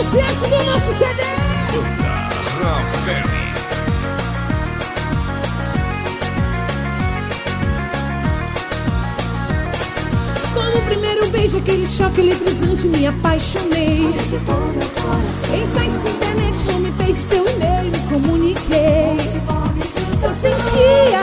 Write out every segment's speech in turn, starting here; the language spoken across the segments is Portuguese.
sucesso do nosso CD. Rafael. Como o primeiro beijo, aquele choque eletrizante, me apaixonei. Em sites, internet, homepage, seu e-mail, me comuniquei. Eu sentia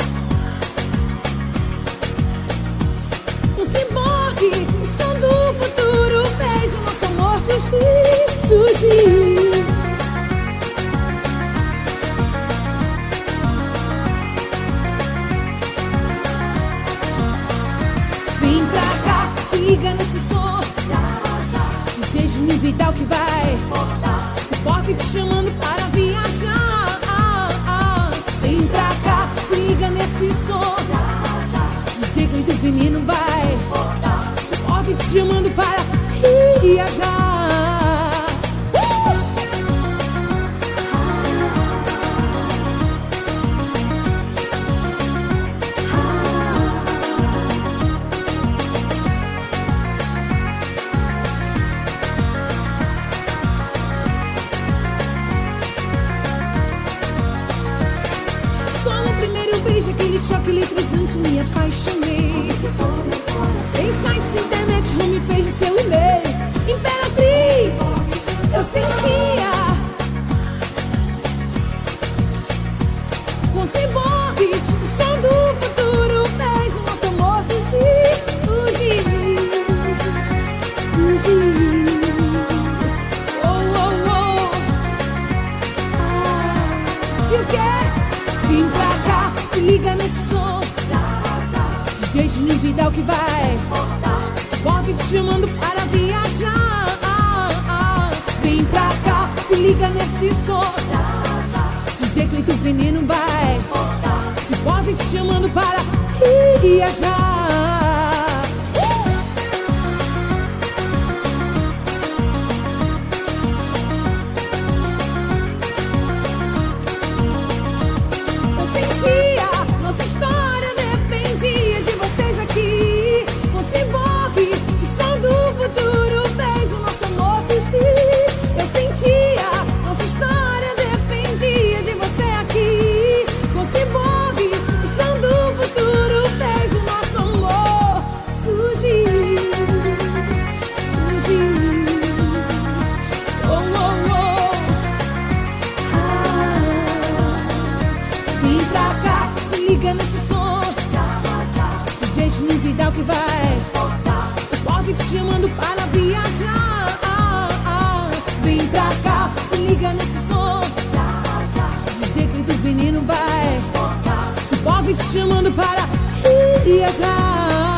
um ciborgue, o som do futuro fez o nosso amor surgir. Vem pra cá, se liga nesse som. DJ Juninho Vidal que vai Suporte te chamando para viajar. Vem pra cá, se liga nesse som. DJ Cleito Veneno vai Suporte te chamando para viajar. Beijo, aquele choque eletrizante, me apaixonei. Em sites, internet, homepage, seu e-mail, Imperatriz, eu sentia com ciborgue, o som do futuro fez o nosso amor surgir. Oh, oh, oh. E o que? Vem pra cá, se liga nesse som. DJ Juninho Vidal que vai Suporte te chamando para viajar. Vem pra cá, se liga nesse som. DJ Cleito Veneno vai Suporte te chamando para viajar. Nossa história dependia de vocês aqui. Com ciborgue, o som do futuro fez o nosso amor surgir. Eu sentia, nossa história dependia de você aqui. Com ciborgue, o som do futuro fez o nosso amor surgir. Oh, oh, oh. Vem pra cá, se liga nesse som. DJ Juninho Vidal que vai Suporte te chamando para viajar. Vem pra cá, se liga nesse som. DJ Cleito Veneno vai Suporte te chamando para viajar.